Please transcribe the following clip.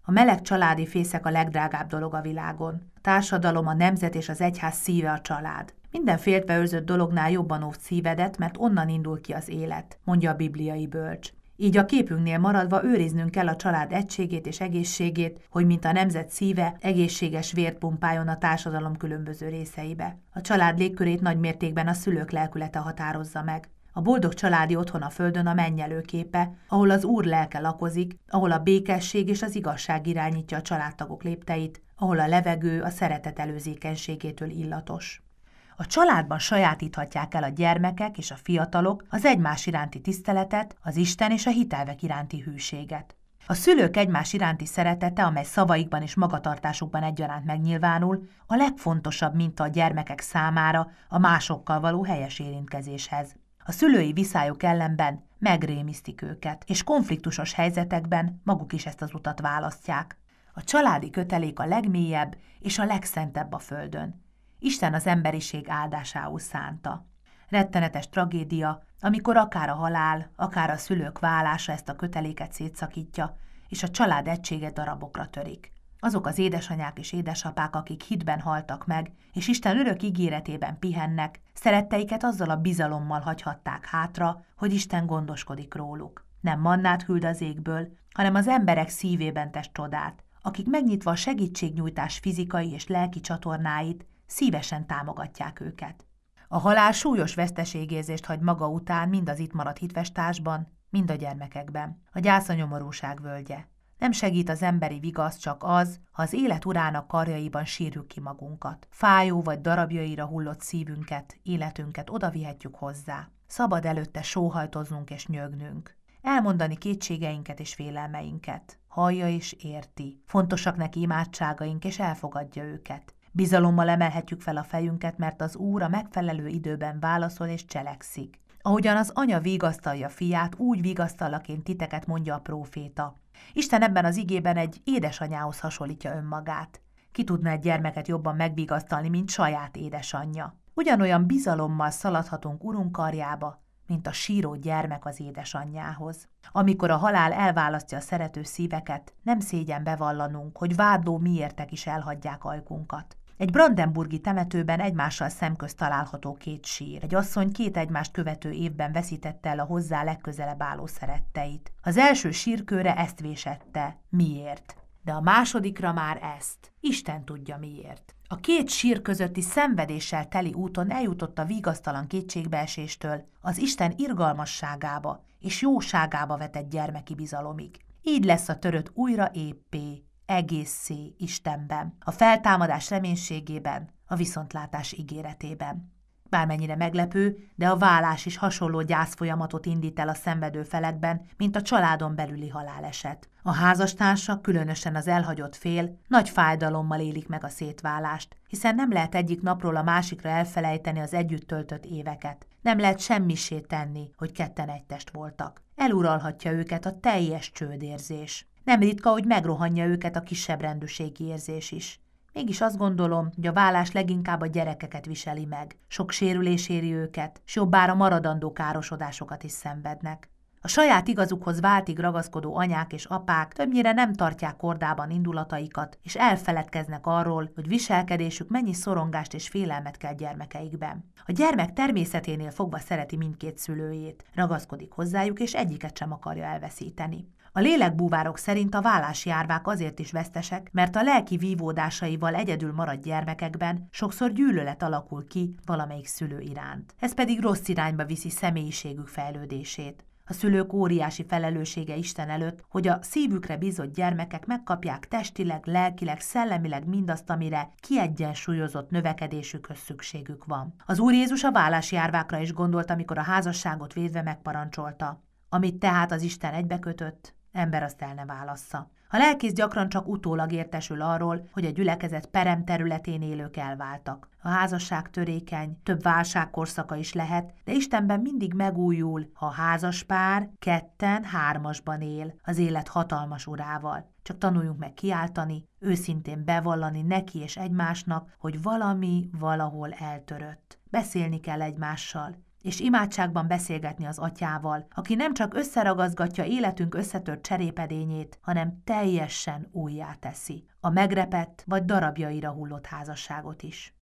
A meleg családi fészek a legdrágább dolog a világon. A társadalom, a nemzet és az egyház szíve a család. Minden féltve őrzött dolognál jobban óvd szívedet, mert onnan indul ki az élet, mondja a bibliai bölcs. Így a képünknél maradva őriznünk kell a család egységét és egészségét, hogy mint a nemzet szíve egészséges vért pumpáljon a társadalom különböző részeibe. A család légkörét nagy mértékben a szülők lelkülete határozza meg. A boldog családi otthon a földön a mennyelő képe, ahol az Úr lelke lakozik, ahol a békesség és az igazság irányítja a családtagok lépteit, ahol a levegő a szeretet előzékenységétől illatos. A családban sajátíthatják el a gyermekek és a fiatalok az egymás iránti tiszteletet, az Isten és a hitelvek iránti hűséget. A szülők egymás iránti szeretete, amely szavaikban és magatartásukban egyaránt megnyilvánul, a legfontosabb minta a gyermekek számára a másokkal való helyes érintkezéshez. A szülői viszályok ellenben megrémisztik őket, és konfliktusos helyzetekben maguk is ezt az utat választják. A családi kötelék a legmélyebb és a legszentebb a földön. Isten az emberiség áldásául szánta. Rettenetes tragédia, amikor akár a halál, akár a szülők válása ezt a köteléket szétszakítja, és a család egysége darabokra törik. Azok az édesanyák és édesapák, akik hitben haltak meg, és Isten örök ígéretében pihennek, szeretteiket azzal a bizalommal hagyhatták hátra, hogy Isten gondoskodik róluk. Nem mannát küld az égből, hanem az emberek szívében tesz csodát, akik megnyitva a segítségnyújtás fizikai és lelki csatornáit, szívesen támogatják őket. A halál súlyos veszteségérzést hagy maga után mind az itt maradt hitvestársban, mind a gyermekekben. A gyász a nyomorúság völgye. Nem segít az emberi vigasz csak az, ha az élet urának karjaiban sírjuk ki magunkat. Fájó vagy darabjaira hullott szívünket, életünket odavihetjük hozzá. Szabad előtte sóhajtoznunk és nyögnünk. Elmondani kétségeinket és félelmeinket. Hallja és érti. Fontosak neki imádságaink, és elfogadja őket. Bizalommal emelhetjük fel a fejünket, mert az Úr a megfelelő időben válaszol és cselekszik. Ahogyan az anya vigasztalja fiát, úgy vigasztallak én titeket, mondja a próféta. Isten ebben az igében egy édesanyához hasonlítja önmagát. Ki tudna egy gyermeket jobban megvigasztalni, mint saját édesanyja? Ugyanolyan bizalommal szaladhatunk Urunk karjába, mint a síró gyermek az édesanyjához. Amikor a halál elválasztja a szerető szíveket, nem szégyen bevallanunk, hogy vádló miértek is elhagyják ajkunkat. Egy brandenburgi temetőben egymással szemközt található két sír. Egy asszony két egymást követő évben veszítette el a hozzá legközelebb álló szeretteit. Az első sírkőre ezt vésette. Miért? De a másodikra már ezt. Isten tudja miért. A két sír közötti szenvedéssel teli úton eljutott a vigasztalan kétségbeeséstől az Isten irgalmasságába és jóságába vetett gyermeki bizalomig. Így lesz a törött újra éppé, egészé Istenben, a feltámadás reménységében, a viszontlátás ígéretében. Bármennyire meglepő, de a válás is hasonló gyászfolyamatot indít el a szenvedő felekben, mint a családon belüli haláleset. A házastársak, különösen az elhagyott fél, nagy fájdalommal élik meg a szétválást, hiszen nem lehet egyik napról a másikra elfelejteni az együtt töltött éveket. Nem lehet semmisé tenni, hogy ketten egy test voltak. Eluralhatja őket a teljes csődérzés. Nem ritka, hogy megrohanja őket a kisebb rendűségi érzés is. Mégis azt gondolom, hogy a válás leginkább a gyerekeket viseli meg. Sok sérülés éri őket, s jobbára maradandó károsodásokat is szenvednek. A saját igazukhoz váltig ragaszkodó anyák és apák többnyire nem tartják kordában indulataikat, és elfeledkeznek arról, hogy viselkedésük mennyi szorongást és félelmet kell gyermekeikben. A gyermek természeténél fogva szereti mindkét szülőjét, ragaszkodik hozzájuk, és egyiket sem akarja elveszíteni. A lélekbúvárok szerint a válási árvák azért is vesztesek, mert a lelki vívódásaival egyedül maradt gyermekekben sokszor gyűlölet alakul ki valamelyik szülő iránt. Ez pedig rossz irányba viszi személyiségük fejlődését. A szülők óriási felelőssége Isten előtt, hogy a szívükre bízott gyermekek megkapják testileg, lelkileg, szellemileg mindazt, amire kiegyensúlyozott növekedésükhöz szükségük van. Az Úr Jézus a válási árvákra is gondolt, amikor a házasságot védve megparancsolta. Amit tehát az Isten egybekötött, ember azt el ne válassza. A lelkész gyakran csak utólag értesül arról, hogy a gyülekezet perem területén élők elváltak. A házasság törékeny, több válságkorszaka is lehet, de Istenben mindig megújul, ha a házas pár ketten, hármasban él, az élet hatalmas urával. Csak tanuljunk meg kiáltani, őszintén bevallani neki és egymásnak, hogy valami valahol eltörött. Beszélni kell egymással, és imádságban beszélgetni az Atyával, aki nem csak összeragazgatja életünk összetört cserépedényét, hanem teljesen újjá teszi a megrepett vagy darabjaira hullott házasságot is.